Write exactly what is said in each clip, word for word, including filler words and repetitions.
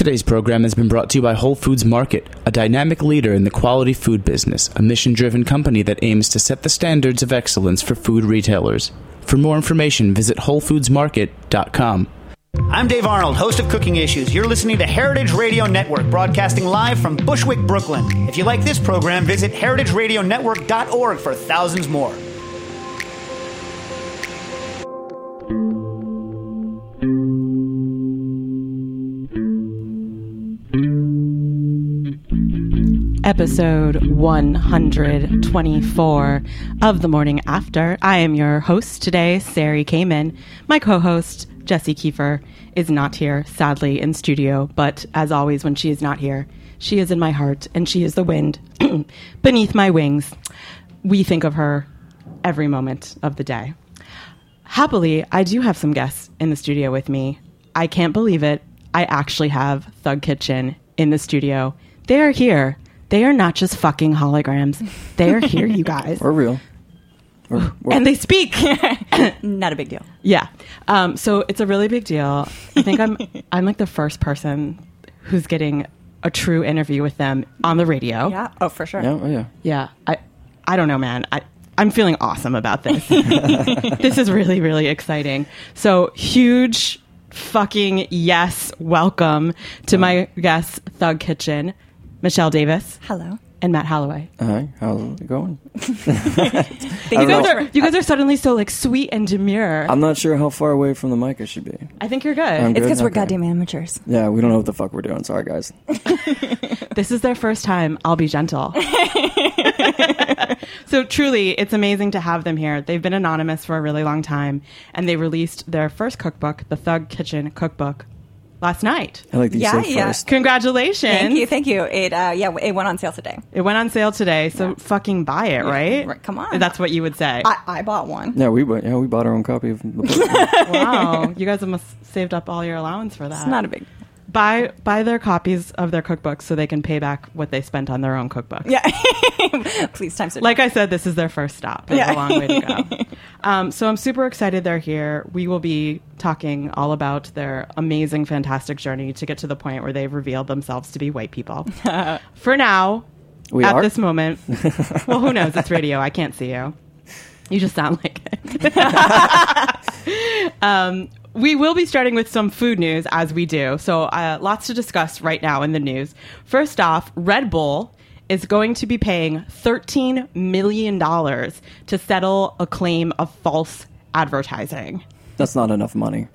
Today's program has been brought to you by Whole Foods Market, a dynamic leader in the quality food business, a mission-driven company that aims to set the standards of excellence for food retailers. For more information, visit whole foods market dot com. I'm Dave Arnold, host of Cooking Issues. You're listening to Heritage Radio Network, broadcasting live from Bushwick, Brooklyn. If you like this program, visit heritage radio network dot org for thousands more. Episode one hundred twenty-four of The Morning After. I am your host today, Sari Kamen. My co-host, Jessie Kiefer, is not here, sadly, in studio. But as always, when she is not here, she is in my heart, and she is the wind beneath my wings. We think of her every moment of the day. Happily, I do have some guests in the studio with me. I can't believe it. I actually have Thug Kitchen in the studio. They are here. They are not just fucking holograms. They are here, you guys. We're real. We're, we're and they speak. Not a big deal. Yeah. Um, so it's a really big deal. I think I'm I'm like the first person who's getting a true interview with them on the radio. Yeah. Oh, for sure. Yeah, oh, yeah. Yeah. I I don't know, man. I I'm feeling awesome about this. This is really, really exciting. So huge fucking yes, welcome to oh. my guest, Thug Kitchen. Michelle Davis. Hello. And Matt Holloway. Hi, how's it going? you guys are you guys are suddenly so like sweet and demure. I'm not sure how far away from the mic I should be. I think you're good. I'm it's because good? we're Okay. goddamn amateurs. Yeah, we don't know what the fuck we're doing. Sorry, guys. This is their first time. I'll be gentle. So truly, it's amazing to have them here. They've been anonymous for a really long time, and they released their first cookbook, the Thug Kitchen Cookbook, last night. I like that you Yeah, said yeah. first. Congratulations. Thank you. Thank you. It, uh, yeah, it went on sale today. It went on sale today, so Yeah. fucking buy it, right? Right, come on. That's what you would say. I, I bought one. Yeah, we bought, yeah, we bought our own copy of the book. Wow. You guys have must saved up all your allowance for that. It's not a big Buy buy their copies of their cookbooks so they can pay back what they spent on their own cookbooks. Yeah. Please, times it. Like I said, this is their first stop. It's Yeah. a long way to go. Um, so I'm super excited they're here. We will be talking all about their amazing, fantastic journey to get to the point where they've revealed themselves to be white people. For now, We at are? this moment, well, who knows? It's radio. I can't see you. You just sound like it. um, we will be starting with some food news, as we do. So uh, lots to discuss right now in the news. First off, Red Bull is going to be paying thirteen million dollars to settle a claim of false advertising. That's not enough money.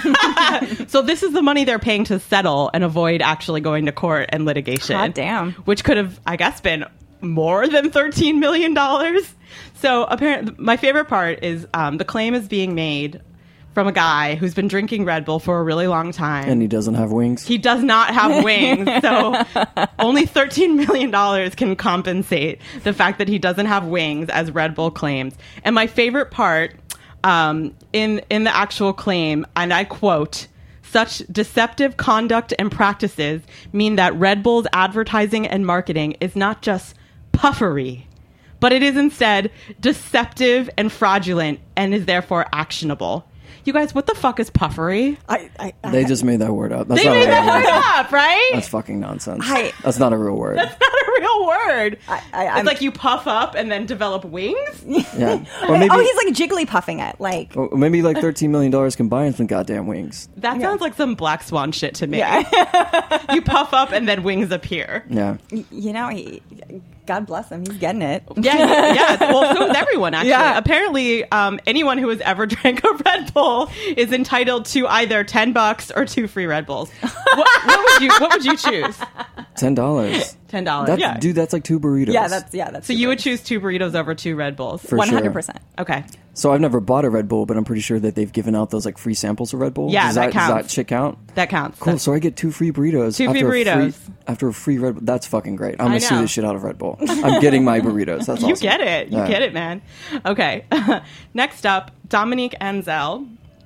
So this is the money they're paying to settle and avoid actually going to court and litigation. God damn. Which could have, I guess, been more than thirteen million dollars. So apparently, my favorite part is um, the claim is being made from a guy who's been drinking Red Bull for a really long time. And he doesn't have wings. He does not have wings, so only thirteen million dollars can compensate the fact that he doesn't have wings, as Red Bull claims. And my favorite part, um, in, in the actual claim, and I quote, "Such deceptive conduct and practices mean that Red Bull's advertising and marketing is not just puffery, but it is instead deceptive and fraudulent and is therefore actionable." You guys, what the fuck is puffery? I, I, I, They just made that word up. That's They not made a that real word word. up, right? That's fucking nonsense. I- That's not a real word. That's not a real word. I, I, it's I'm- like you puff up and then develop wings? Yeah. Or maybe, oh, he's like jiggly puffing it. Like, or maybe like thirteen million dollars can buy him some goddamn wings. That Yeah. sounds like some Black Swan shit to me. yeah. You puff up and then wings appear. Yeah. you know, he, God bless him. He's getting it. Yeah, yeah. Well, so is everyone, actually. Yeah. Apparently, um, anyone who has ever drank a Red Bull is entitled to either ten bucks or two free Red Bulls. what, what would you What would you choose? Ten dollars. Ten dollars. That's Yeah. dude, that's like two burritos. Yeah, that's, yeah, that's So you would choose two burritos over two Red Bulls? For one hundred percent. Okay. So I've never bought a Red Bull, but I'm pretty sure that they've given out those like free samples of Red Bull. Yeah, does that that, counts. Does that shit count? That counts. Cool. That's- So I get two free burritos. Two free after a burritos. after a free Red Bull. That's fucking great. I'm I gonna sue know. the shit out of Red Bull. I'm getting my burritos. That's You awesome. get it. You Yeah. get it, man. Okay. Next up, Dominique Anzel.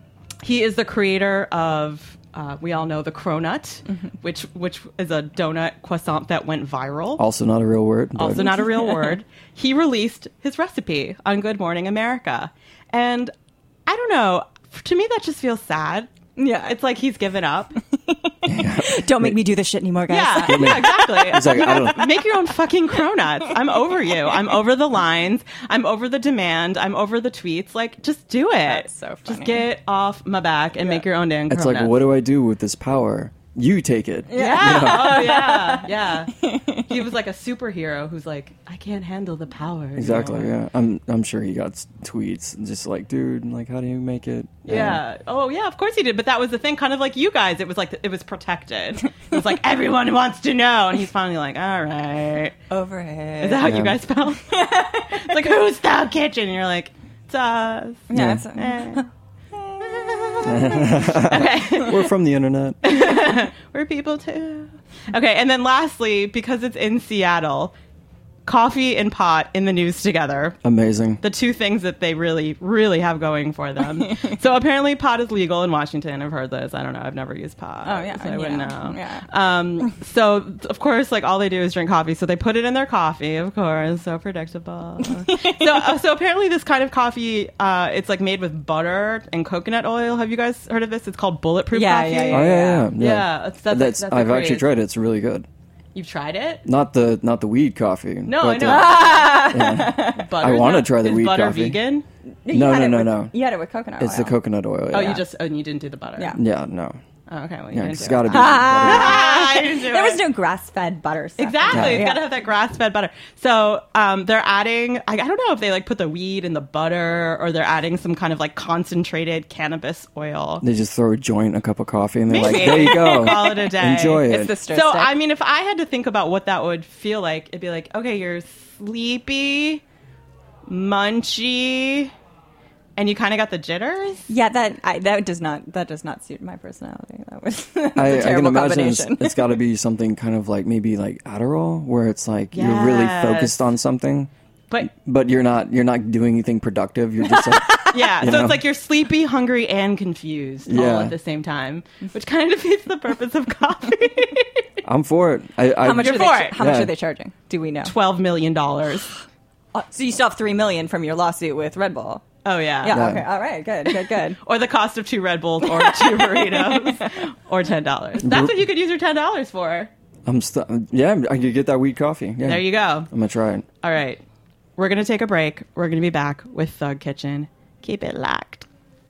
He is the creator of, uh, we all know, the Cronut, Mm-hmm. which which is a donut croissant that went viral. Also not a real word. but- Also not a real word. He released his recipe on Good Morning America. And I don't know. To me, that just feels sad. Yeah. It's like he's given up. Don't make me do this shit anymore, guys. Yeah, yeah, exactly. It's like, I don't Make your own fucking cronuts. I'm over you. I'm over the lines. I'm over the demand. I'm over the tweets. Like, just do it. That's so Just funny. get off my back and make your own damn cronuts. It's like, what do I do with this power? You take it. Yeah. Oh, yeah. Yeah. He was like a superhero who's like, I can't handle the power. Exactly. anymore." Yeah. I'm. I'm sure he got s- tweets just like, dude, like, how do you make it? Yeah. Oh, yeah. Of course he did. But that was the thing. Kind of like you guys. It was like it was protected. It was like everyone wants to know, and he's finally like, all right. Over it. Is that how Yeah. you guys felt? It's like, who's Thug Kitchen? And you're like, it's us. Yeah. Yeah. It's, Eh. Okay. We're from the internet. We're people too. Okay, and then lastly, because it's in Seattle, coffee and pot in the news together. Amazing. The two things that they really, really have going for them. So apparently pot is legal in Washington. I've heard this. I don't know. I've never used pot. Oh, yeah. So I wouldn't Yeah. know. Yeah. Um, so, of course, like all they do is drink coffee. So they put it in their coffee, of course. So predictable. so, uh, so apparently this kind of coffee, uh, it's like made with butter and coconut oil. Have you guys heard of this? It's called bulletproof Yeah, coffee. yeah, Oh yeah, yeah, yeah. Yeah, that's- that's- That's- that's a I've actually craze. tried it. It's really good. You've tried it? Not the not the weed coffee. No, but I the- know. Butter I is wanna not- try the is weed butter coffee. vegan? You No, had no, it no, with- no. You had it with coconut it's oil. the coconut oil. Oh, Yeah. you just, oh, and you didn't do the butter. Yeah. Yeah. No. Oh, okay. Well, you Yeah. didn't It's do got to it. be. butter. I didn't do There was it. no grass-fed butter stuff. Exactly. Yeah. It's Yeah. got to have that grass-fed butter. So um, they're adding, I, I don't know if they like put the weed in the butter or they're adding some kind of like concentrated cannabis oil. They just throw a joint in a cup of coffee and they're like, Maybe. there you go. Call it a day. Enjoy it. It's the stir So, stick. I mean, if I had to think about what that would feel like, it'd be like, okay, you're sleepy, munchy, and you kind of got the jitters. Yeah, that I, that does not that does not suit my personality. That was that's I, a I can terrible imagine it's, combination. it's got to be something kind of like maybe like Adderall, where it's like you're really Yes. focused on something, But but you're not you're not doing anything productive. You're just like, yeah, so You know? it's like you're sleepy, hungry, and confused all Yeah. at the same time, which kind of defeats the purpose of coffee. I'm for it. I, I, how much You're are they? for it. How much Yeah. are they charging? Do we know? Twelve million dollars. Uh, so you still have three million from your lawsuit with Red Bull. Oh yeah. Yeah. Yeah. Okay. All right. Good. Good. Good. Or the cost of two Red Bulls, or two burritos, or ten dollars. That's what you could use your ten dollars for. I'm st- yeah. I could get that weed coffee. Yeah. There you go. I'm gonna try it. All right, we're gonna take a break. We're gonna be back with Thug Kitchen. Keep it locked.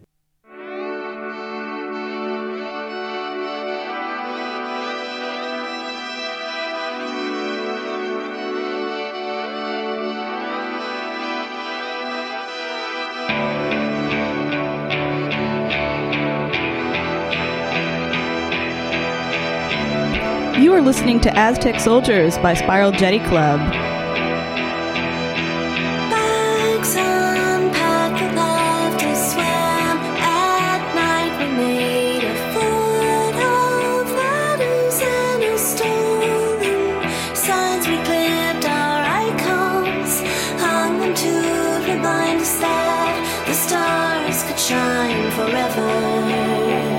You are listening to Aztec Soldiers by Spiral Jetty Club. Bags unpacked, the laughter swam. At night we made a foot of ladders and a stolen signs. We clipped our icons, hung them to remind us that the stars could shine forever.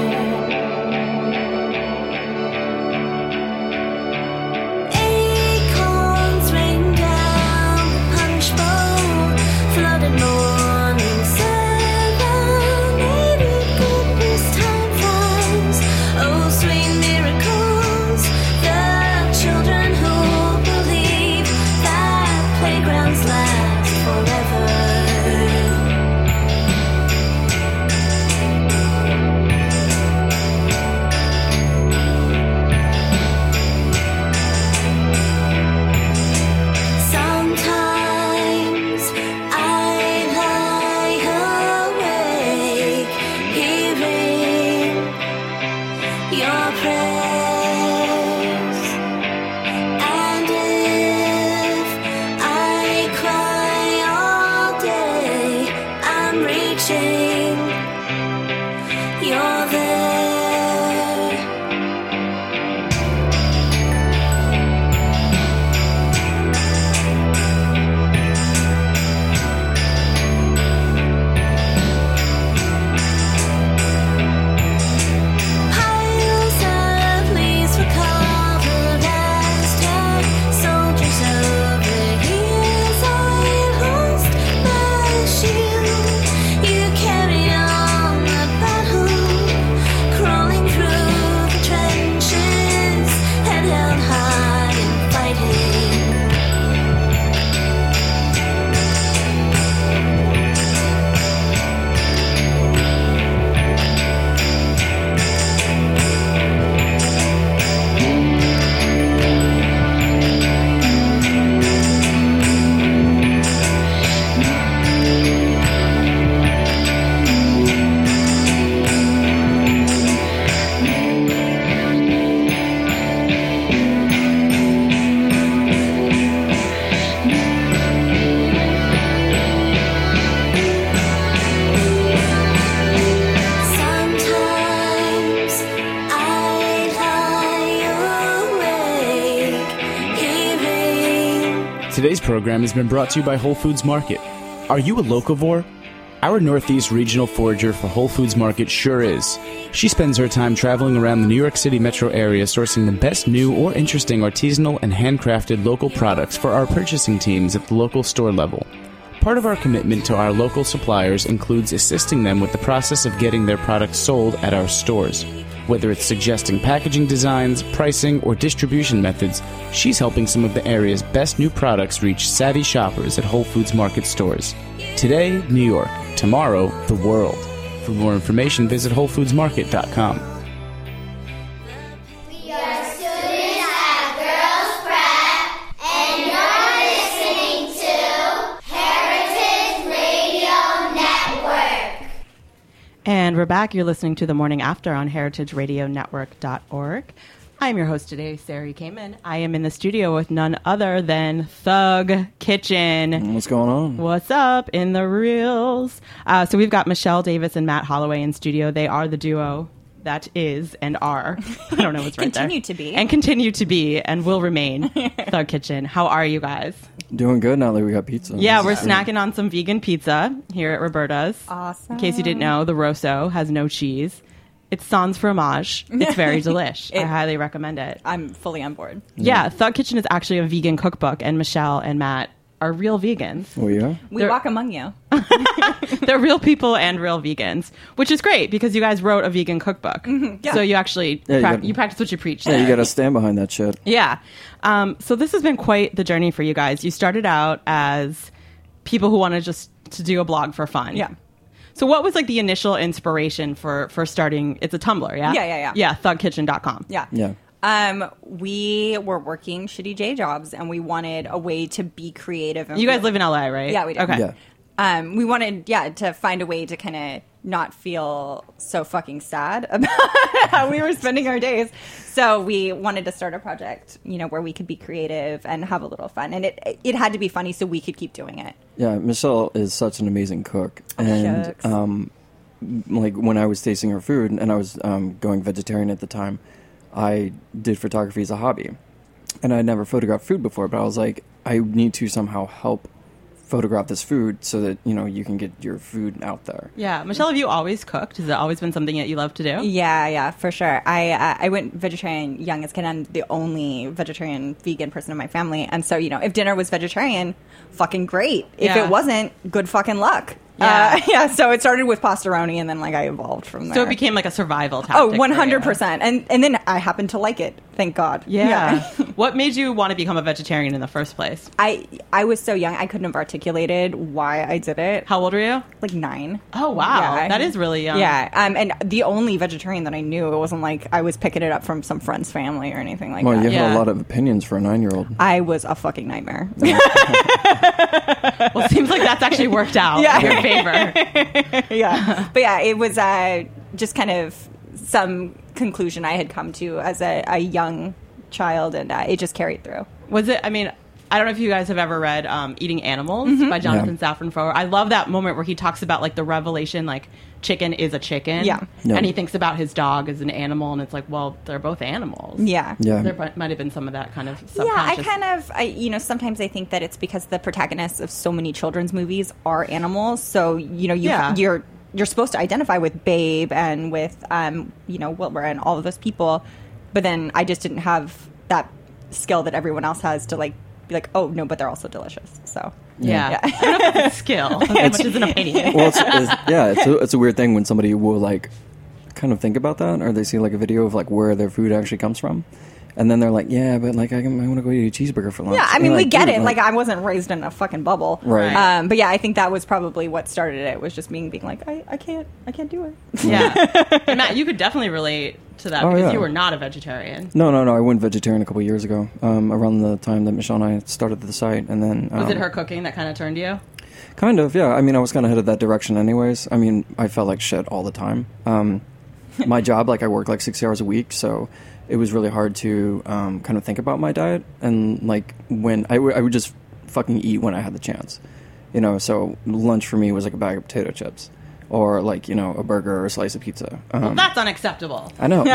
Acorns rain down the punch bowl, flooded morning serenaded. Goodness, time flies. Oh, sweet miracles. The children who believe that playgrounds last forever. Today's program has been brought to you by Whole Foods Market. Are you a locavore? Our Northeast regional forager for Whole Foods Market sure is. She spends her time traveling around the New York City metro area sourcing the best new or interesting artisanal and handcrafted local products for our purchasing teams at the local store level. Part of our commitment to our local suppliers includes assisting them with the process of getting their products sold at our stores. Whether it's suggesting packaging designs, pricing, or distribution methods, she's helping some of the area's best new products reach savvy shoppers at Whole Foods Market stores. Today, New York. Tomorrow, the world. For more information, visit whole foods market dot com. We are students at Girls Prep, and you're listening to Heritage Radio Network. And we're back. You're listening to The Morning After on heritage radio network dot org. I'm your host today, Sarah Kamen. I am in the studio with none other than Thug Kitchen. What's going on? What's up in the reels? Uh, so we've got Michelle Davis and Matt Holloway in studio. They are the duo that is and are. I don't know what's right there. Continue to be. And continue to be and will remain Thug Kitchen. How are you guys? Doing good now that we got pizza. Yeah, we're snacking on some vegan pizza here at Roberta's. Awesome. In case you didn't know, the Rosso has no cheese. It's sans fromage. It's very delish. I It- highly recommend it. I'm fully on board. Yeah, Thug Kitchen is actually a vegan cookbook, and Michelle and Matt are real vegans. Oh, yeah? We They're- walk among you. They're real people and real vegans, which is great because you guys wrote a vegan cookbook. yeah. So you actually Yeah, you prac- got- you practice what you preach. Yeah, you got to stand behind that shit. Yeah. Um, so this has been quite the journey for you guys. You started out as people who wanted just to do a blog for fun. Yeah. So what was like the initial inspiration for for starting? It's a Tumblr, yeah? Yeah, yeah, yeah. Yeah, thug kitchen dot com. Yeah. Yeah. Um, we were working shitty J jobs, and we wanted a way to be creative. And You guys feel- live in L A, right? Yeah, we do. Okay. Yeah. Um, we wanted, yeah, to find a way to kind of not feel so fucking sad about how we were spending our days. So we wanted to start a project, you know, where we could be creative and have a little fun, and it it had to be funny so we could keep doing it. Yeah, Michelle is such an amazing cook. And, shucks. um, like, when I was tasting her food, and I was um, going vegetarian at the time, I did photography as a hobby. And I had never photographed food before, but I was like, I need to somehow help photograph this food so that, you know, you can get your food out there. Yeah. Michelle, have you always cooked? Has it always been something that you love to do? Yeah, yeah, for sure. I uh, I went vegetarian young as a kid. I'm the only vegetarian vegan person in my family, and so you know, if dinner was vegetarian, fucking great. If Yeah. it wasn't, good fucking luck. Yeah. Uh, yeah. So it started with pastaroni, and then like I evolved from there. So it became like a survival tactic. oh, for one you. hundred percent. And and then I happened to like it. Thank God. Yeah. What made you want to become a vegetarian in the first place? I I was so young, I couldn't have articulated why I did it. How old were you? Like nine. Oh, wow. Yeah. That is really young. Yeah. Um, and the only vegetarian that I knew, it wasn't like I was picking it up from some friend's family or anything like Well, that. you Yeah. had a lot of opinions for a nine-year-old. I was a fucking nightmare. Well, it seems like that's actually worked out Yeah. in your favor. yeah. But yeah, it was uh, just kind of some conclusion I had come to as a, a young child, and uh, it just carried through. Was it, I mean, I don't know if you guys have ever read um, Eating Animals Mm-hmm. by Jonathan Yeah. Safran Foer. I love that moment where he talks about like the revelation, like chicken is a chicken. Yeah. Yeah. And he thinks about his dog as an animal, and it's like, well, they're both animals. Yeah. Yeah. There mi- might have been some of that kind of Yeah, I subconscious. kind of, I, you know, sometimes I think that it's because the protagonists of so many children's movies are animals. So, you know, you, Yeah. you're you're supposed to identify with Babe and with, um, you know, Wilbur and all of those people. But then I just didn't have that skill that everyone else has to, like, be like, oh, no, but they're also delicious. So, Yeah. Yeah. I don't know if it's a skill as much as an opinion. Well, it's, it's, yeah, it's a, it's a weird thing when somebody will, like, kind of think about that, or they see, like, a video of, like, where their food actually comes from. And then they're like, yeah, but, like, I, I want to go eat a cheeseburger for lunch. yeah, I And mean, you're we like, get dude, it. Like, I wasn't raised in a fucking bubble. Right. Um, but yeah, I think that was probably what started it, was just being being like, I, I can't, I can't do it. Yeah. And Matt, you could definitely relate to that Oh, because yeah. you were not a vegetarian. No, no, no. I went vegetarian a couple years ago, um, around the time that Michelle and I started the site, and then um, Was it her cooking that kind of turned you? Kind of, yeah. I mean, I was kind of headed that direction, anyways. I mean, I felt like shit all the time. Um, my job, like, I work like sixty hours a week, so it was really hard to um, kind of think about my diet, and like when I, w- I would just fucking eat when I had the chance, you know. So lunch for me was like a bag of potato chips. or like, you know, a burger or a slice of pizza. Um, Well, that's unacceptable. I know.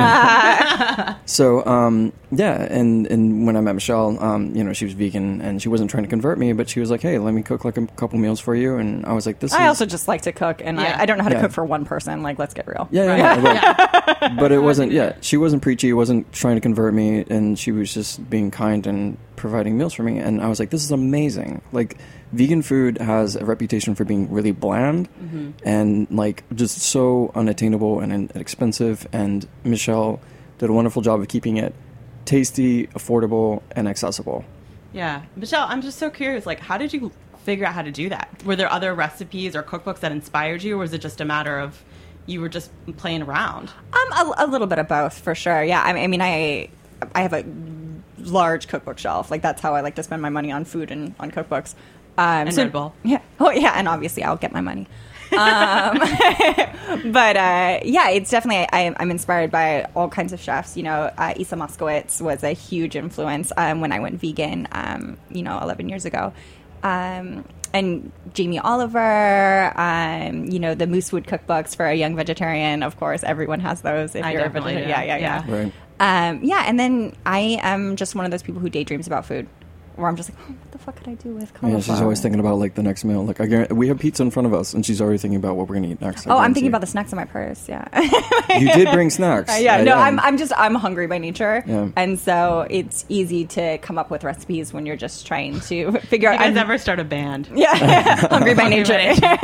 So, um, yeah, and, and when I met Michelle, um, you know, she was vegan, and she wasn't trying to convert me, but she was like, hey, let me cook like a couple meals for you, and I was like, this I is... also just like to cook, and Yeah. I, I don't know how to Yeah. cook for one person. Like, let's get real. Yeah, yeah, yeah. But, but it wasn't, yeah, she wasn't preachy, wasn't trying to convert me, and she was just being kind and providing meals for me, and I was like, this is amazing. Like, vegan food has a reputation for being really bland Mm-hmm. and, like, just so unattainable and inexpensive, and Michelle did a wonderful job of keeping it tasty, affordable, and accessible. Yeah. Michelle, I'm just so curious, like, how did you figure out how to do that? Were there other recipes or cookbooks that inspired you, or was it just a matter of you were just playing around? Um, a, a little bit of both, for sure. Yeah, I mean, I mean, I I have a large cookbook shelf. Like, that's how I like to spend my money on food and on cookbooks. Um, And Red Bull. Yeah. Oh, yeah, and obviously I'll get my money. um, but uh, yeah, it's definitely I, I'm inspired by all kinds of chefs. You know, uh, Isa Moskowitz was a huge influence um, when I went vegan. Um, you know, eleven years ago, um, and Jamie Oliver. Um, you know, the Moosewood cookbooks for a young vegetarian. Of course, everyone has those. If I you're a definitely vegetarian, do. yeah, yeah, yeah. Right. Um, yeah, and then I am just one of those people who daydreams about food, where I'm just like, oh, what the fuck could I do with cauliflower? Yeah, she's always thinking about, like, the next meal. Like, I guarantee, we have pizza in front of us, and she's already thinking about what we're going to eat next. I Oh, I'm guarantee. thinking about the snacks in my purse. Yeah. You did bring snacks. Uh, yeah, I no, am. I'm I'm just I'm hungry by nature, Yeah. and so it's easy to come up with recipes when you're just trying to figure You out. guys I'm- ever start a band? Yeah, hungry by Hungry nature.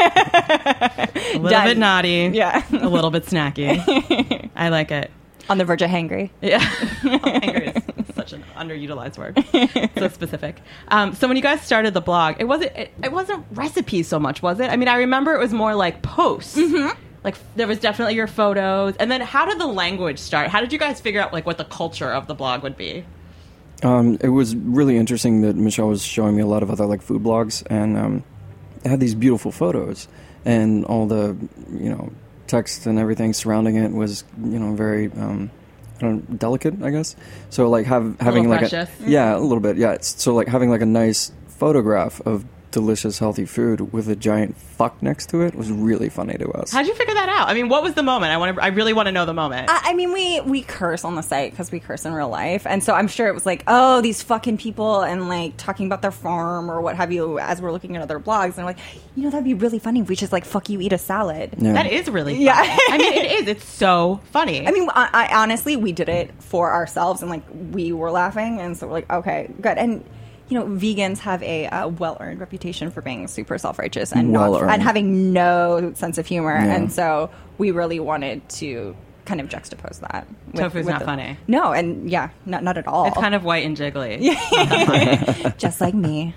by A little Done. bit naughty. Yeah. A little bit snacky. I like it. On the verge of hangry. Yeah. Angry is such an underutilized word. So specific. Um, so when you guys started the blog, it wasn't it, it wasn't recipes so much, was it? I mean, I remember it was more like posts. Mm-hmm. Like there was definitely your photos. And then how did the language start? How did you guys figure out like what the culture of the blog would be? Um, it was really interesting that Michelle was showing me a lot of other, like, food blogs, and um, it had these beautiful photos, and all the, you know, text and everything surrounding it was, you know, very um, I don't know, delicate, I guess. So, like, have, having like precious. a yeah, a little bit, yeah. It's, so, like, having like a nice photograph of delicious, healthy food with a giant fuck next to it was really funny to us. How'd you figure that out? I mean, what was the moment? I want to. I really want to know the moment. I I mean, we we curse on the site because we curse in real life, and so I'm sure it was like, oh, these fucking people, and like talking about their farm or what have you. As we're looking at other blogs, and we're like, you know, that'd be really funny if we just like fuck you, eat a salad. Yeah. That is really funny. Yeah. I mean, it is. It's so funny. I mean, I, I honestly, we did it for ourselves, and like we were laughing, and so we're like, okay, good. And you know, vegans have a uh, well-earned reputation for being super self-righteous and not, Well-earned. and having no sense of humor, Yeah. and so we really wanted to kind of juxtapose that. with- Tofu's with not the- funny. No, and yeah, not not at all. It's kind of white and jiggly. just like me.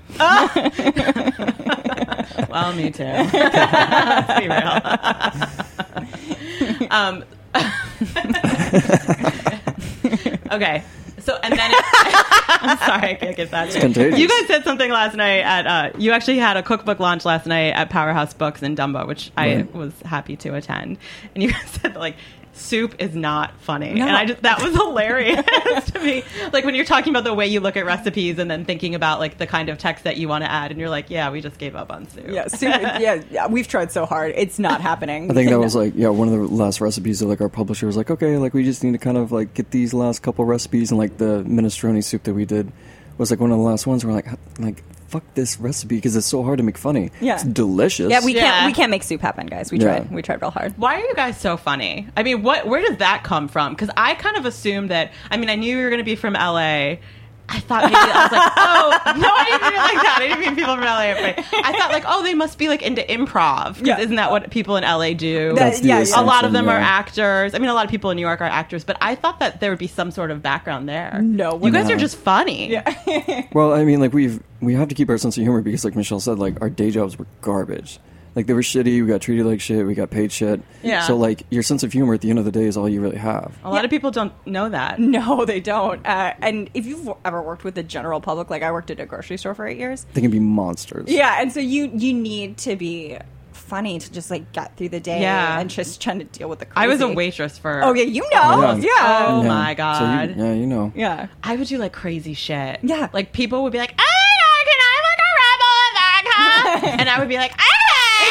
Well, me too. Let's be real. um, okay. So, and then it, I'm sorry, I can't get that. contagious. You guys said something last night at, uh, you actually had a cookbook launch last night at Powerhouse Books in Dumbo, which I Right. was happy to attend. And you guys said, like, soup is not funny. No. And I just, that was hilarious to me. Like, when you're talking about the way you look at recipes and then thinking about, like, the kind of text that you want to add, and you're like, yeah, we just gave up on soup. Yeah, super, yeah, yeah, we've tried so hard. It's not happening. I think that was like, yeah, one of the last recipes that like our publisher was like, okay, like we just need to kind of like get these last couple recipes, and like the minestrone soup that we did was like one of the last ones. We're like, like fuck this recipe because it's so hard to make funny. Yeah. It's delicious. Yeah, we Yeah. can't we can't make soup happen, guys. We Yeah. tried. We tried real hard. Why are you guys so funny? I mean, what? Where does that come from? Because I kind of assumed that. I mean, I knew you were going to be from L A. I thought maybe I was like, oh no, I didn't mean it like that. I didn't mean people from L A. But I thought like, oh, they must be like into improv. 'Cause Yeah. isn't that what people in L A do? That- the yeah, A lot of assumption, them are yeah. actors. I mean, a lot of people in New York are actors. But I thought that there would be some sort of background there. No, we're you guys not. are just funny. Yeah. Well, I mean, like we've we have to keep our sense of humor because, like Michelle said, like our day jobs were garbage. Like they were shitty. We got treated like shit. We got paid shit. Yeah. So like your sense of humor at the end of the day is all you really have. A lot of people don't know that. No, they don't. Uh, and if you've ever worked with the general public, like I worked at a grocery store for eight years. They can be monsters. Yeah, and so you you need to be funny to just like get through the day Yeah. and just trying to deal with the crazy. I was a waitress for. Oh yeah, you know. Yeah. Yeah. Oh Yeah. my So god. you, yeah, you know. Yeah. I would do like crazy shit. Yeah. Like people would be like, oh my god, can I have like a rebel vodka? And I would be like, okay.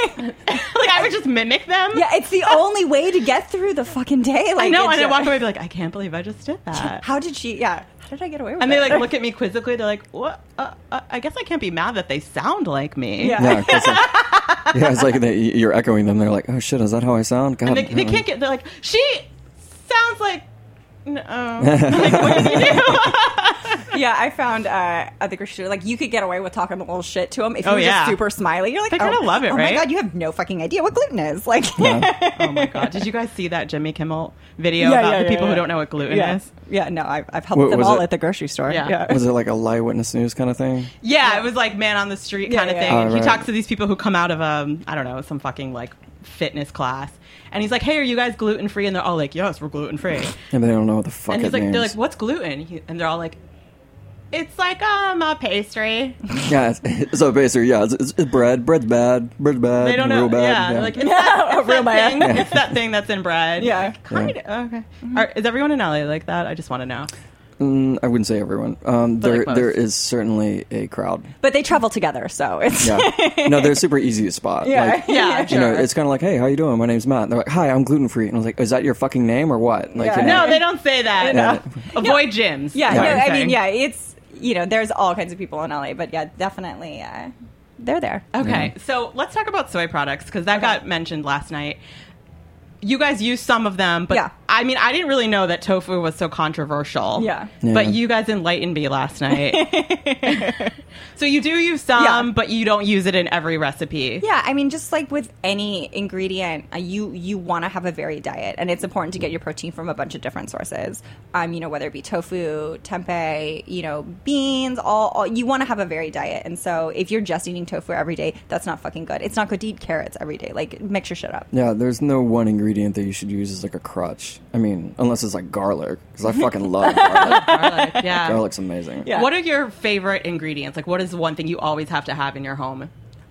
Like I would just mimic them. Yeah, it's the only way to get through the fucking day. Like, I know, it's and I just- walk away and be like, I can't believe I just did that. How did she? Yeah, how did I get away with And it? they like look at me quizzically. They're like, "What? Uh, uh, I guess I can't be mad that they sound like me." Yeah. Yeah, 'cause, like, yeah, it's like they, you're echoing them. They're like, "Oh shit, is that how I sound?" God, And they, they uh, can't get. They're like, "She sounds like." No. Like, what did you do? Yeah, I found uh, at the grocery store, like, you could get away with talking a little shit to them if you Oh, were yeah. just super smiley. You're like, They oh, kinda love it, oh right? my God, you have no fucking idea what gluten is. Like, Oh my god! Did you guys see that Jimmy Kimmel video Yeah, about yeah, the yeah, people yeah. who don't know what gluten yeah. is? Yeah, no, I've, I've helped What them was all it? at the grocery store. Yeah. Yeah. Was it like a lie witness news kind of thing? Yeah, it was like man on the street Yeah, kind of yeah. thing. Oh, And he right. talks to these people who come out of um I don't know some fucking like fitness class, and he's like, "Hey, are you guys gluten free?" And they're all like, "Yes, we're gluten free." Yeah, but they don't know what the fuck And he's it like, means. "They're like, what's gluten?" He, and they're all like, "It's like um a pastry." Yeah, it's, so basically, yeah, it's, it's, it's bread. Bread's bad. Bread's bad. They don't know. Real bad. Yeah, yeah. like it's that, it's Real that bad. thing. It's that thing that's in bread. Yeah. kind of. Okay. Are, is everyone in L A like that? I just want to know. Mm, I wouldn't say everyone. Um, But, there, like, most. there is certainly a crowd. But they travel together, so it's. Yeah, no, they're super easy to spot. Yeah. Like, Yeah, you know, sure. it's kind of like, hey, how you doing? My name's Matt. And they're like, hi, I'm gluten free. And I was like, is that your fucking name or what? Like, Yeah. you know, No, they don't say that. Yeah. Avoid gyms. Yeah, is no, what I'm I mean, saying. yeah, it's, you know, there's all kinds of people in L A, but yeah, definitely, uh, they're there. Okay, so let's talk about soy products because that got mentioned last night. You guys use some of them, but Yeah. I mean, I didn't really know that tofu was so controversial. Yeah. But Yeah. you guys enlightened me last night. So you do use some, Yeah. but you don't use it in every recipe. Yeah, I mean, just like with any ingredient, uh, you you want to have a varied diet, and it's important to get your protein from a bunch of different sources. Um, you know, whether it be tofu, tempeh, you know, beans, all, all you want to have a varied diet. And so, if you're just eating tofu every day, that's not fucking good. It's not good to eat carrots every day. Like, mix your shit up. yeah, there's no one ingredient that you should use as like a crutch. I mean, unless it's like garlic, because I fucking love garlic. Garlic, yeah. Garlic's amazing. Yeah. What are your favorite ingredients? Like, what is one thing you always have to have in your home?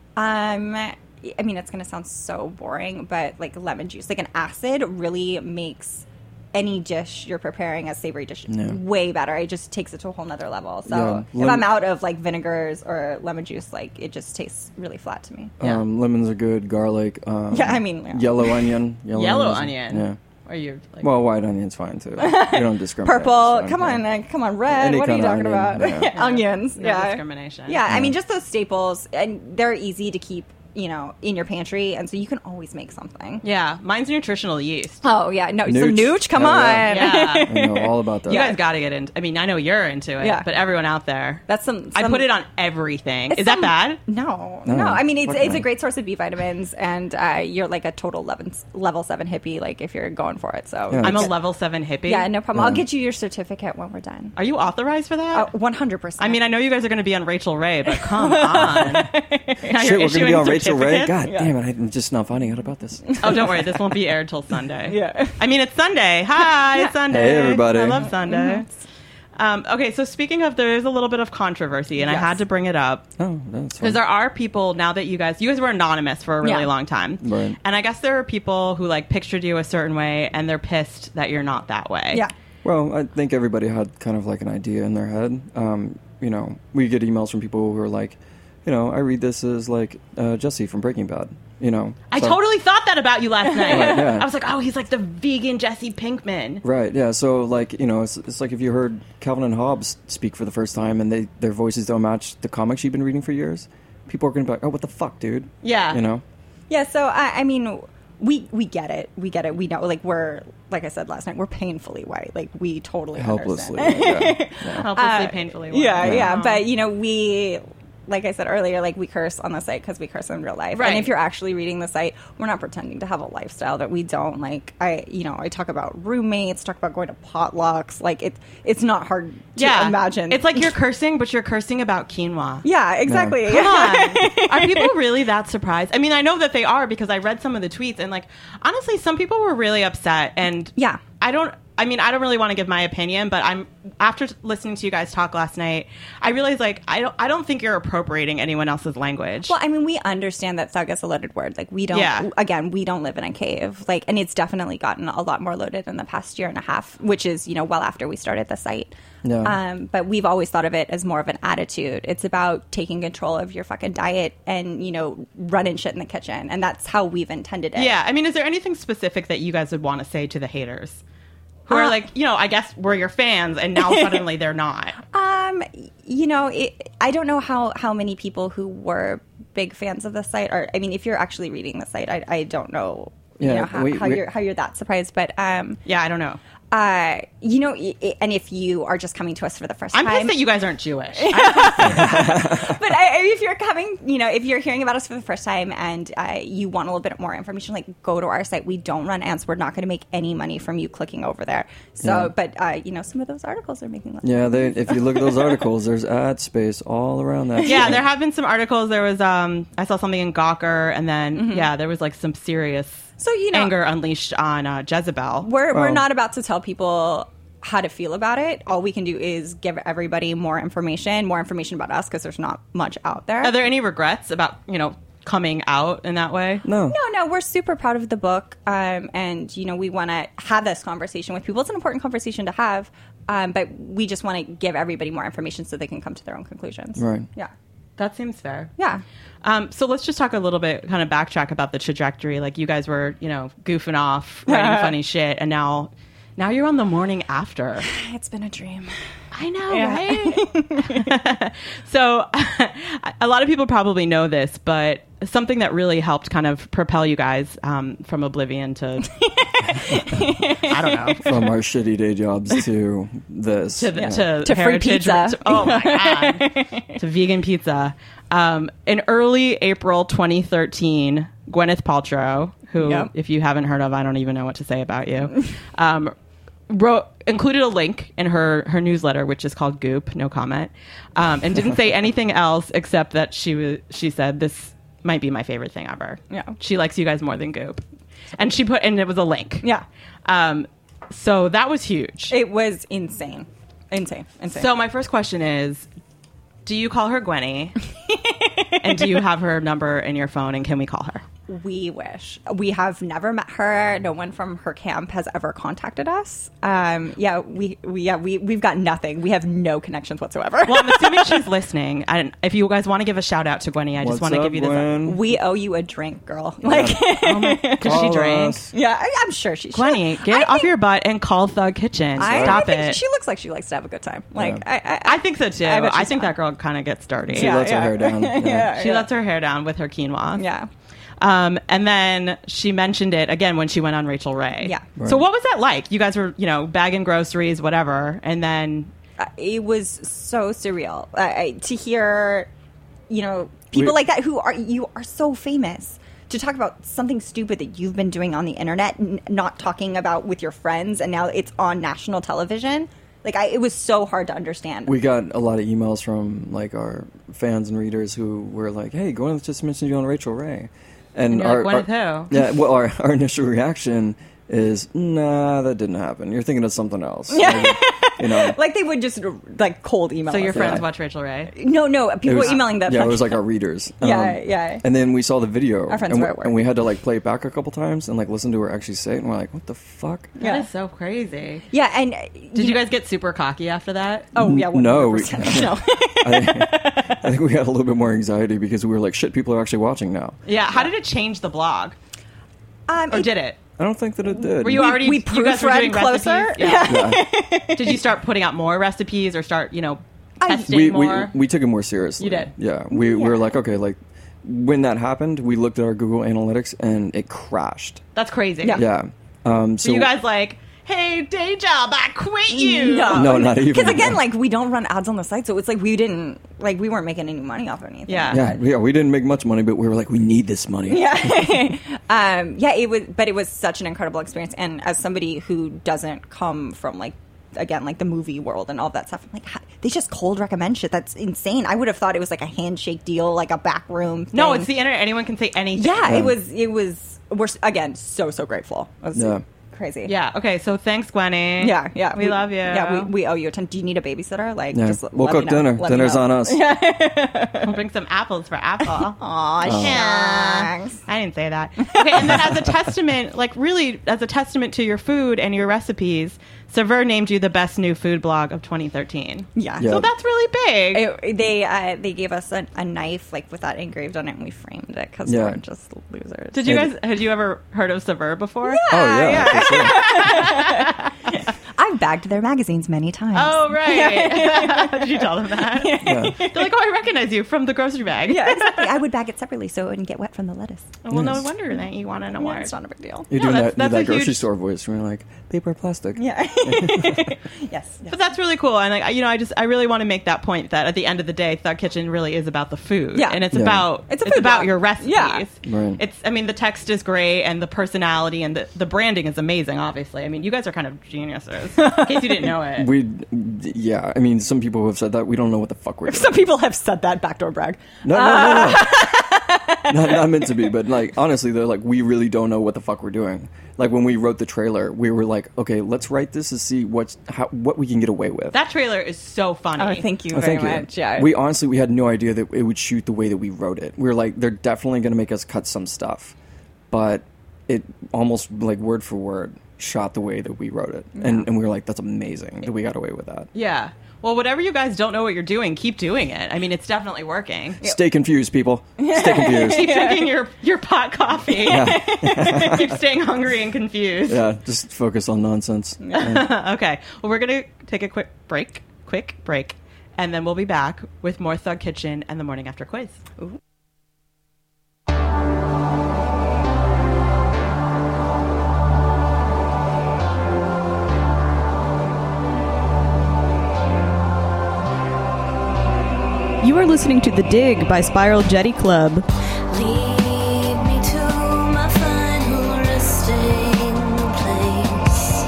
Um, I mean, it's going to sound so boring, but like lemon juice, like an acid really makes any dish you're preparing, a savory dish, Yeah. way better. It just takes it to a whole nother level. So Yeah, if lemon- I'm out of like vinegars or lemon juice, like it just tastes really flat to me. Yeah. Um, lemons are good. Garlic. Um, Yeah, I mean, yeah. yellow onion. Yellow, Yellow onions- onion. Yeah. Are you like Well, white onion's fine too. You don't discriminate. Purple, so I come don't on, care. uh, come on, red. Any what are you kind talking of about? onion, yeah. Onions, no yeah. discrimination? Yeah, I Yeah. mean, just those staples, and they're easy to keep, you know, in your pantry, and so you can always make something. Yeah, mine's nutritional yeast. Oh yeah, no, some Nooch. nooch, come Hell on. yeah. Yeah. I know all about that. You guys got to get into. I mean, I know you're into it, Yeah. but everyone out there, That's some, I some- put it on everything. It's Is that some- bad? No, No, no. I mean, it's fuck it's no. a great source of B vitamins, and uh, you're like a total level, level seven hippie, like if you're going for it. So Yeah. I'm a yeah. level seven hippie. Yeah, no problem. I'll Yeah. get you your certificate when we're done. Are you authorized for that? One hundred percent. I mean, I know you guys are going to be on Rachel Ray, but come on. Now you're Shit, we're gonna issuing be on Rachel Ray. certificates? God damn it! I'm just not finding out about this. Oh, don't worry. This won't be aired till Sunday. Yeah. I mean, it's Sunday. Hi, it's Sunday. Hey, everybody. I love Sunday. Um, okay, so speaking of, there is a little bit of controversy, and I Yes. had to bring it up. Oh, that's Because fine. there are people now that you guys, you guys were anonymous for a really Yeah. long time. Right. And I guess there are people who like pictured you a certain way and they're pissed that you're not that way. yeah. Well, I think everybody had kind of like an idea in their head. Um, you know, we get emails from people who are like, you know, I read this as like uh, Jesse from Breaking Bad. You know, I so- totally thought that about you last night. Right, yeah. I was like, oh, he's like the vegan Jesse Pinkman. Right, yeah. So, like, you know, it's, it's like if you heard Calvin and Hobbes speak for the first time and they their voices don't match the comics you've been reading for years, people are going to be like, oh, what the fuck, dude? Yeah. You know? Yeah, so I, I mean, we we get it, we get it. We know, like we're like I said last night, we're painfully white. Like we totally Helplessly. understand. yeah, yeah. Helplessly, Uh, painfully. Yeah, white. yeah, Oh. but you know, we. Like I said earlier, like we curse on the site because we curse in real life. Right. And if you're actually reading the site, we're not pretending to have a lifestyle that we don't. Like I, you know, I talk about roommates, talk about going to potlucks. Like it's it's not hard to yeah. imagine. It's like you're cursing, but you're cursing about quinoa. yeah, exactly. Come on. Are people really that surprised? I mean, I know that they are because I read some of the tweets and like honestly, some people were really upset and Yeah. I don't I mean, I don't really want to give my opinion, but I'm after listening to you guys talk last night, I realized like I don't I don't think you're appropriating anyone else's language. Well, I mean, we understand that thug is a loaded word. Like, we don't, Yeah. again, we don't live in a cave. Like, and it's definitely gotten a lot more loaded in the past year and a half, which is, you know, well after we started the site. Yeah. Um, but we've always thought of it as more of an attitude. It's about taking control of your fucking diet and, you know, running shit in the kitchen. And that's how we've intended it. Yeah, I mean, is there anything specific that you guys would want to say to the haters? Who are Uh, like, you know, I guess we're your fans, and now suddenly they're not. Um, you know, it, I don't know how, how many people who were big fans of the site are. I mean, if you're actually reading the site, I, I don't know, you Yeah, know how, we- how we- you're how you're that surprised. But um, Yeah, I don't know. uh, you know, i i and if you are just coming to us for the first I'm time, pissed that you guys aren't Jewish. but I, if you're coming, you know, if you're hearing about us for the first time and uh, you want a little bit more information, like go to our site. We don't run ads. We're not going to make any money from you clicking over there. So, Yeah. but uh, you know, some of those articles are making money. Yeah, they, if you look at those articles, there's ad space all around that. Yeah, shit. there have been some articles. There was, um, I saw something in Gawker, and then, yeah, there was like some serious So, you know, anger unleashed on uh, Jezebel. We're we're Well- not about to tell people how to feel about it. All we can do is give everybody more information, more information about us, because there's not much out there. Are there any regrets about, you know, coming out in that way? No. No, no, we're super proud of the book, um, and you know we want to have this conversation with people. It's an important conversation to have, um, but we just want to give everybody more information so they can come to their own conclusions. Right. Yeah. That seems fair. Yeah. Um, so let's just talk a little bit, kind of backtrack about the trajectory. Like you guys were, you know, goofing off, writing funny shit, and now, now you're on the morning after. It's been a dream. I know, right? So a lot of people probably know this, but something that really helped kind of propel you guys um, from oblivion to, I don't know, From our shitty day jobs to this. to, the, Yeah. to, To free heritage- pizza. to- oh my god, to vegan pizza. Um, in early April twenty thirteen, Gwyneth Paltrow, who, Yep. if you haven't heard of, I don't even know what to say about you, um, wrote included a link in her her newsletter, which is called Goop. No comment, um, and didn't say anything else except that she was she said this might be my favorite thing ever. Yeah. She likes you guys more than Goop, and she put and it was a link. Yeah. Um, so that was huge. It was insane. Insane. Insane. So my first question is, do you call her Gwenny? And do you have her number in your phone, and can we call her? we wish. We have never met her. No one from her camp has ever contacted us. Um, yeah, we, we yeah we we've got nothing. We have no connections whatsoever. Well, I'm assuming she's listening. And if you guys want to give a shout out to Gwenny, I just What's want to up, give you this. Gwen? We owe you a drink, girl. Like, Oh my, because she Call drank. us. yeah, I, I'm sure she. Gwenny, she, get I off think- your butt and call Thug Kitchen. I, Stop I think it. She looks like she likes to have a good time. Like, Yeah. I, I, I think so too. I I, bet she's think fine. that girl kind of gets dirty. She Yeah, lets yeah. her hair down. Yeah. Yeah. She lets her hair down with her quinoa. Yeah. Um, and then she mentioned it again when she went on Rachel Ray. Yeah. So what was that like? You guys were, you know, bagging groceries, whatever, and then Uh, it was so surreal uh, I, to hear, you know, people We- like that who are you are so famous to talk about something stupid that you've been doing on the internet, n- not talking about with your friends, and now it's on national television. Like, I, it was so hard to understand. We got a lot of emails from like our fans and readers who were like, "Hey, Gwyneth just mentioned you on Rachel Ray," and, And you're our, like, "Gwyneth our- who?" Yeah, well, our, our initial reaction is, "Nah, that didn't happen. You're thinking of something else." Yeah. Like, you know. Like, they would just like cold email. so your us. friends Yeah. watch Rachel Ray. No, no, people It was- were emailing them. Yeah, it was like our readers. Yeah, yeah. And then we saw the video. Our friends and were we, at work. and we had to like play it back a couple times and like listen to her actually say it, and we're like, "What the fuck?" Yeah. That is so crazy. Yeah, and uh, Did you guys get super cocky after that? Oh yeah, No, we- one hundred percent. no. I, I think we had a little bit more anxiety because we were like, "Shit, people are actually watching now." Yeah. How did it change the blog? Um, Or it- did it? I don't think that it did. Were you We- already? we you guys were proofread doing closer? recipes? Yeah. Yeah. Did you start putting out more recipes or start, you know, I- testing we, we more? we took it more seriously. You did? Yeah. We, we were like, okay, like when that happened, we looked at our Google Analytics and it crashed. That's crazy. Yeah. Yeah. Um, so So you guys like, hey, day job, I quit you. No, No, not even. Because again, like, we don't run ads on the site, so it's like we didn't, like, we weren't making any money off of anything. Yeah. yeah, yeah, we didn't make much money, but we were like, we need this money. Yeah. um, yeah, it was, but it was such an incredible experience. And as somebody who doesn't come from, like, again, like the movie world and all that stuff, I'm like, how, they just cold recommend shit. That's insane. I would have thought it was like a handshake deal, like a back room thing. No, it's the internet. Anyone can say anything. Yeah, Yeah. it was, it was, we're, again, so, so grateful. It was- Yeah. Crazy. Yeah. Okay. So thanks, Gwenny. Yeah, yeah. We, love you. Yeah, we, we owe you a ton. Do you need a babysitter? Like, Yeah. just We'll let cook me know. dinner. Let me Dinner's know. on us. We'll bring some apples for Apple. Aw, shucks. I didn't say that. Okay, and then as a testament, like really as a testament to your food and your recipes, Saveur named you the best new food blog of twenty thirteen. Yeah. Yeah. So that's really big. It- they uh, they gave us a, a knife like with that engraved on it, and we framed it because Yeah. we're just losers. Did you And- guys, had you ever heard of Saveur before? Yeah. Oh, yeah. For sure. I've bagged their magazines many times. Oh, right. Did you tell them that? Yeah. They're like, oh, I recognize you from the grocery bag. Yeah, exactly. I would bag it separately so it wouldn't get wet from the lettuce. Well, no Yes. wonder that you want an Yeah, award. it's not a big deal. You're No, doing that's- that, that's that a grocery huge- store voice. We're like, paper or plastic. Yeah. yes. yes. But that's really cool, and like, you know, I just I really want to make that point that at the end of the day, Thug Kitchen really is about the food, Yeah. and it's Yeah. about It's a it's food about blog. your recipes. Yeah. Right. It's I mean the text is great, and the personality and the, the branding is amazing. Obviously, I mean you guys are kind of geniuses. In case you didn't know it, We, yeah. I mean, some people have said that. We don't know what the fuck we're doing. Some people have said that backdoor brag. No, no, no, no. not, not meant to be, but like honestly, they're like, we really don't know what the fuck we're doing. Like when we wrote the trailer, we were like, okay, let's write this to see what's how, what we can get away with. that trailer is so funny. Oh, thank you Oh, very thank you. much. Yeah. We honestly, we had no idea that it would shoot the way that we wrote it. We were like, they're definitely going to make us cut some stuff, but it almost like word for word shot the way that we wrote it, and and we were like, that's amazing that we got away with that. Yeah. Well, whatever you guys don't know what you're doing, keep doing it. I mean, it's definitely working. Stay confused, people. Stay confused. Keep drinking your, your pot coffee. Keep staying hungry and confused. Yeah, just focus on nonsense. Yeah. Okay. Well, we're going to take a quick break, quick break, and then we'll be back with more Thug Kitchen and the Morning After Quiz. You are listening to The Dig by Spiral Jetty Club. Lead me to my final resting place.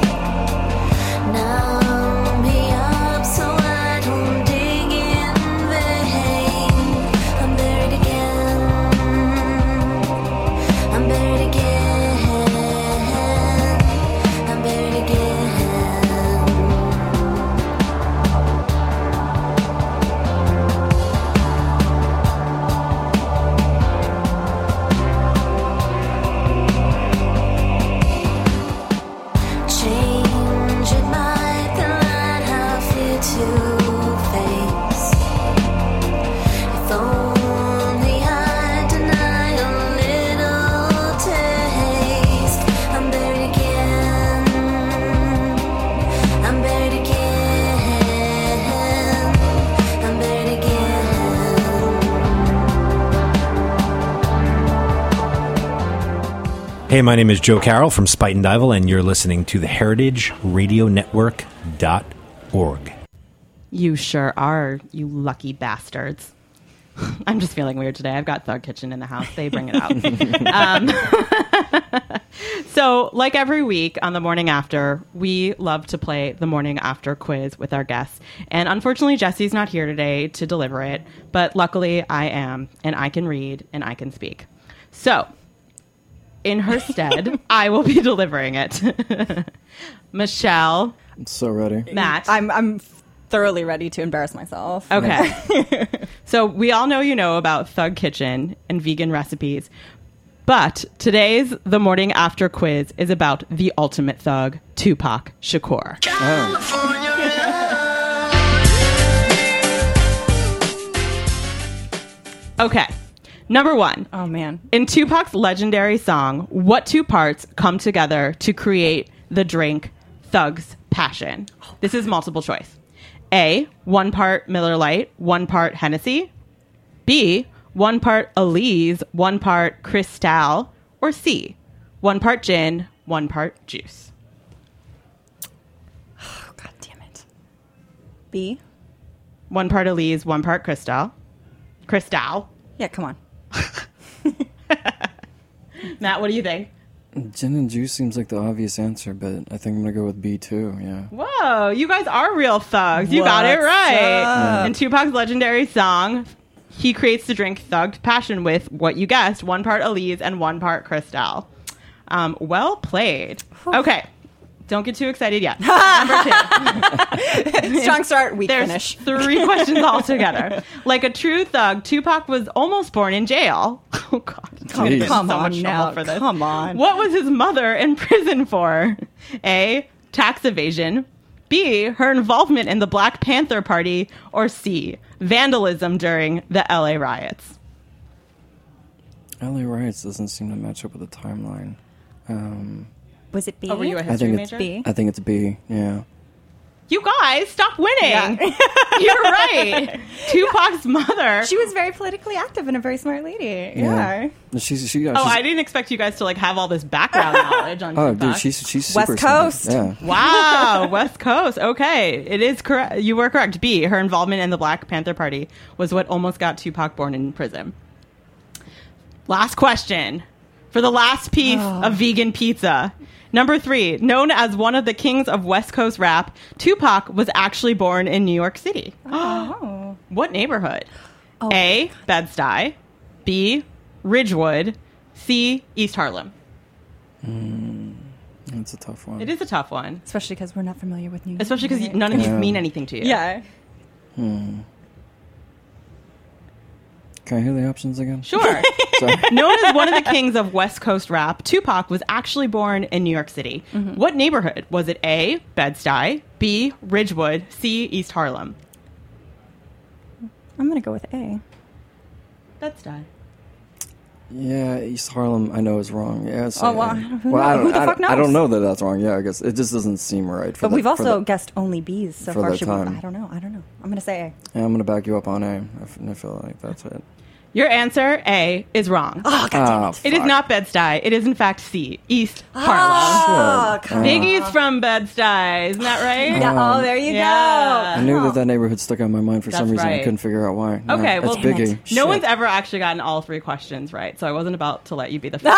Numb me up so I don't dig in vain. I'm buried again. I'm buried again. I'm buried again. Change it might collide how fear to face. If only I deny a little taste. I'm buried again. I'm buried again. I'm buried again. Hey, my name is Joe Carroll from Spite and Dival, and you're listening to the Heritage Radio Network dot org. You sure are, you lucky bastards. I'm just feeling weird today. I've got Thug Kitchen in the house. They bring it out. um, so, like every week on the morning after, we love to play the morning after quiz with our guests. And unfortunately, Jesse's not here today to deliver it. But luckily, I am, and I can read and I can speak. So, in her stead, I will be delivering it. Michelle, I'm so ready. Matt. I'm I'm thoroughly ready to embarrass myself. Okay. So we all know you know about Thug Kitchen and vegan recipes, but today's The Morning After quiz is about the ultimate thug, Tupac Shakur. Okay. Number one. Oh man. In Tupac's legendary song, what two parts come together to create the drink Thug's Passion? This is multiple choice. A, one part Miller Lite, one part Hennessy. B, one part Elise, one part Cristal. Or C, one part gin, one part juice. Oh, God damn it. B. One part Elise, one part Cristal. Cristal. Yeah, come on. Matt, what do you think? Gin and juice seems like the obvious answer, but I think I'm gonna go with B too. Yeah. Whoa, you guys are real thugs. You got it What's right. up? In Tupac's legendary song, he creates the drink Thug Passion with, what you guessed, one part Elise and one part Cristal. Um, well played. Okay, Don't get too excited yet. Number two. Strong start, weak There's finish. three questions altogether. Like a true thug, Tupac was almost born in jail. Oh, God. I'm gonna get in Come so on much now, trouble for this. come on. What was his mother in prison for? A, tax evasion. B, her involvement in the Black Panther Party. Or C, vandalism during the L A riots. L A riots doesn't seem to match up with the timeline. Um, Was it B? Oh, were you a I history think it's major? B? I think it's B. Yeah. You guys, stop winning. You're right. Tupac's mother. She was very politically active and a very smart lady. Yeah. She's she. Oh, she's, I didn't expect you guys to like have all this background knowledge on Oh, Tupac. dude, she's she's West super smart. Coast. Yeah. Wow, West Coast. Okay, it is correct. You were correct. B, her involvement in the Black Panther Party was what almost got Tupac born in prison. Last question for the last piece of vegan pizza. Number three, known as one of the kings of West Coast rap, Tupac was actually born in New York City. Oh. What neighborhood? A, Bed-Stuy. B, Ridgewood. C, East Harlem. That's a tough one. It is a tough one, Especially because we're not familiar with New York. especially because none of these Yeah. mean anything to you. Yeah. Can I hear the options again? Sure. Sorry. Known as one of the kings of West Coast rap, Tupac was actually born in New York City. What neighborhood? Was it A, Bed-Stuy, B, Ridgewood, C, East Harlem? I'm going to go with A. Bed-Stuy. Yeah, East Harlem, I know is wrong. Yeah. So, Oh, well, who well, I knows? don't, Who the I, fuck don't- I knows? don't know that that's wrong. Yeah, I guess it just doesn't seem right. For But the, we've for also the- guessed only B's so for far. the Should we? time. I don't know. I don't know. I'm going to say A. Yeah, I'm gonna back you up on A. I f- I feel like that's it. Your answer, A, is wrong. Oh, God. Oh, It is fuck. not Bed-Stuy. It is, in fact, C, East Harlem. Oh, Shit. come Biggie's from Bed-Stuy. Isn't that right? Yeah, oh, there you Yeah. I knew that that neighborhood stuck out in my mind for some That's reason. I right. couldn't figure out why. Okay, Yeah, well, it's Biggie. no Shit. one's ever actually gotten all three questions right, so I wasn't about to let you be the first. go.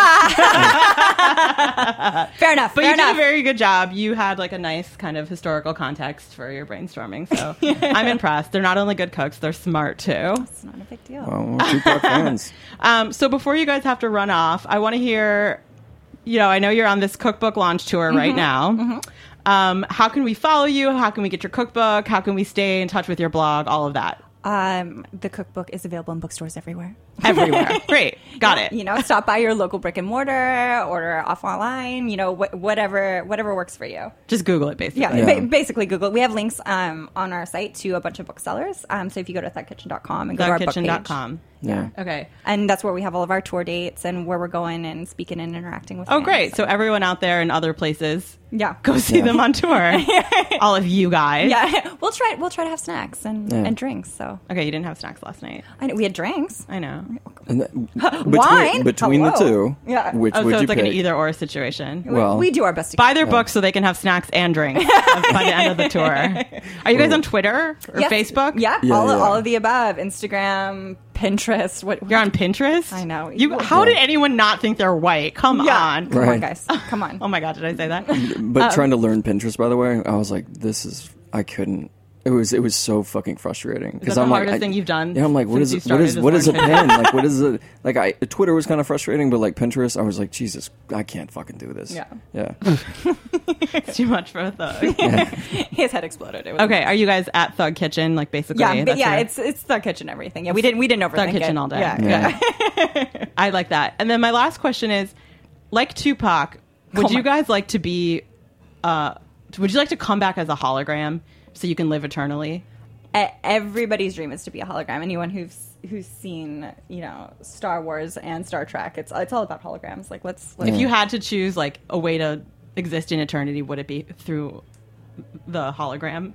Fair enough. But fair you did enough. a very good job. You had like a nice kind of historical context for your brainstorming, so I'm impressed. They're not only good cooks, they're smart too. It's not a big deal. Well, we're Tupac fans. Um, so before you guys have to run off, I want to hear, you know, I know you're on this cookbook launch tour right now. Um, how can we follow you? How can we get your cookbook? How can we stay in touch with your blog? All of that. Um, the cookbook is available in bookstores everywhere. Everywhere. Great. Got it. You know, stop by your local brick and mortar, order off online. You know, wh- whatever whatever works for you. Just Google it, basically. Yeah, Yeah. Ba- basically Google. We have links um, on our site to a bunch of booksellers. Um, so if you go to thug kitchen dot com and go to our book thug kitchen dot page, com. Yeah. Okay. and that's where we have all of our tour dates and where we're going and speaking and interacting with. Oh, fans. great. So everyone out there in other places, yeah, go see Yeah. them on tour. All of you guys. yeah, we'll try. We'll try to have snacks and, Yeah. and drinks. So Okay, you didn't have snacks last night. I know, we had drinks. I know. And that, between Wine? between the Hello. two, Yeah. which Oh, would so you it's like pick? an either or situation. Well, we do our best to Buy their books so they can have snacks and drinks by the end of the tour. Are you guys on Twitter or Yes. Facebook? Yeah, Yeah, all, yeah. all of the above. Instagram, Pinterest. What You're on Pinterest? I know. You, how did anyone not think they're white? Come Yeah. on. Come on, Right. guys. Come on. Oh my God, did I say that? But Um, trying to learn Pinterest, by the way, I was like, this is I couldn't. It was it was so fucking frustrating Is that the I'm hardest like, I- thing you've done Yeah, I'm like, what since is you it? What is started what to is a learn pen? Like, what is it? Like, I Twitter was kind of frustrating, but like Pinterest, I was like, Jesus, I can't fucking do this. Yeah. yeah. It's too much for a thug. His head exploded. It was Okay, are you guys at Thug Kitchen? Like basically, Yeah, but that's yeah, your- it's it's Thug Kitchen everything. Yeah, we didn't we didn't overthink Thug Kitchen it. all day. Yeah, Yeah. yeah. I like that. And then my last question is, like Tupac, would Oh you my- guys like to be? Uh, would you like to come back as a hologram so you can live eternally? E- Everybody's dream is to be a hologram. Anyone who's who's seen you know Star Wars and Star Trek, it's it's all about holograms. Like let's, let's If you had to choose like a way to exist in eternity, would it be through the hologram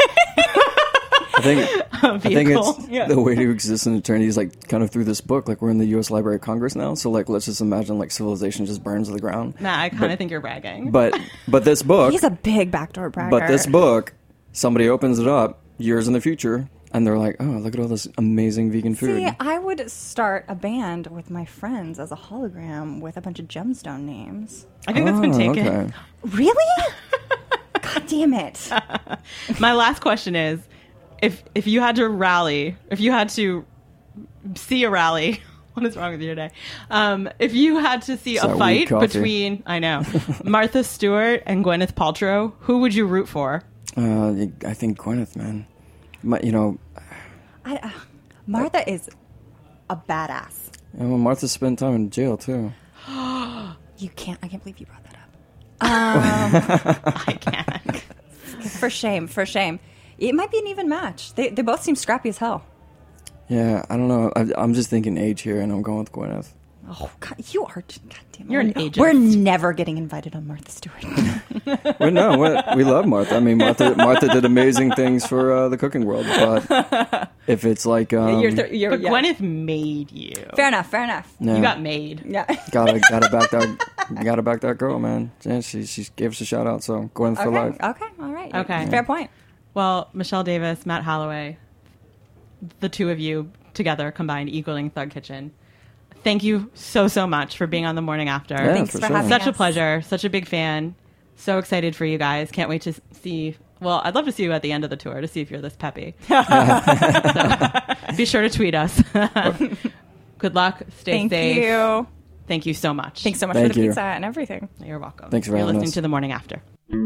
I think I think vehicle? it's the way to exist in eternity is like kind of through this book. Like we're in the U S Library of Congress now, so like let's just imagine like civilization just burns to the ground. Nah, I kind of think you're bragging. But but this book, He's a big backdoor bragger. but this book, somebody opens it up years in the future, and they're like, oh, look at all this amazing vegan food. See, I would start a band with my friends as a hologram with a bunch of gemstone names. I think that's been Oh, taken. okay. Really? God damn it! My last question is, if if you had to rally, if you had to see a rally What is wrong with you today? Um, if you had to see It's a that fight weak coffee. between, I know, Martha Stewart and Gwyneth Paltrow, who would you root for? Uh, I think Gwyneth, man. My, you know, I, uh, Martha is a badass. you know, Martha spent time in jail too. You can't. I can't believe you brought that up. Um, I can't. for shame. For shame. It might be an even match. They they both seem scrappy as hell. Yeah, I don't know. I, I'm just thinking age here, and I'm going with Gwyneth. Oh God, you are. God damn it. You're an We're- ageist. We're never getting invited on Martha Stewart. Well, no, we, we love Martha. I mean, Martha Martha did amazing things for uh, the cooking world. But if it's like, um, you're th- you're, But yeah. Gwyneth made you. Fair enough. Fair enough. yeah, You got made. Yeah. gotta gotta back that gotta back that girl, man. Yeah, she she gave us a shout out. So Gwyneth for Okay. life. Okay. All right. Okay. Fair point. Well, Michelle Davis, Matt Holloway, the two of you together combined equaling Thug Kitchen. Thank you so, so much for being on the morning after. Yeah, Thanks for for sure. having Such a us. pleasure. Such a big fan. So excited for you guys. Can't wait to see. Well, I'd love to see you at the end of the tour to see if you're this peppy. So, be sure to tweet us. Good luck. Stay Thank safe. you. Thank you so much. Thanks so much Thank for the you. pizza and everything. You're welcome. Thanks for You're having listening us. to The Morning After.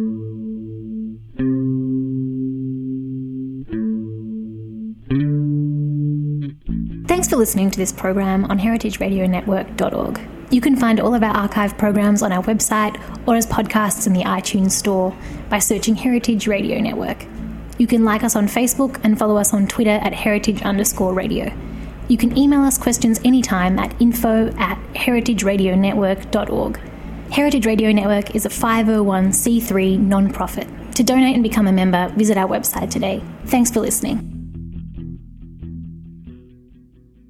Thanks for listening to this program on heritage radio network dot org. You can find all of our archive programs on our website or as podcasts in the iTunes store by searching Heritage Radio Network. You can like us on Facebook and follow us on Twitter at heritage underscore radio. You can email us questions anytime at info at heritage radio network dot org. Heritage Radio Network is a five oh one c three non-profit. To donate and become a member, visit our website today. Thanks for listening.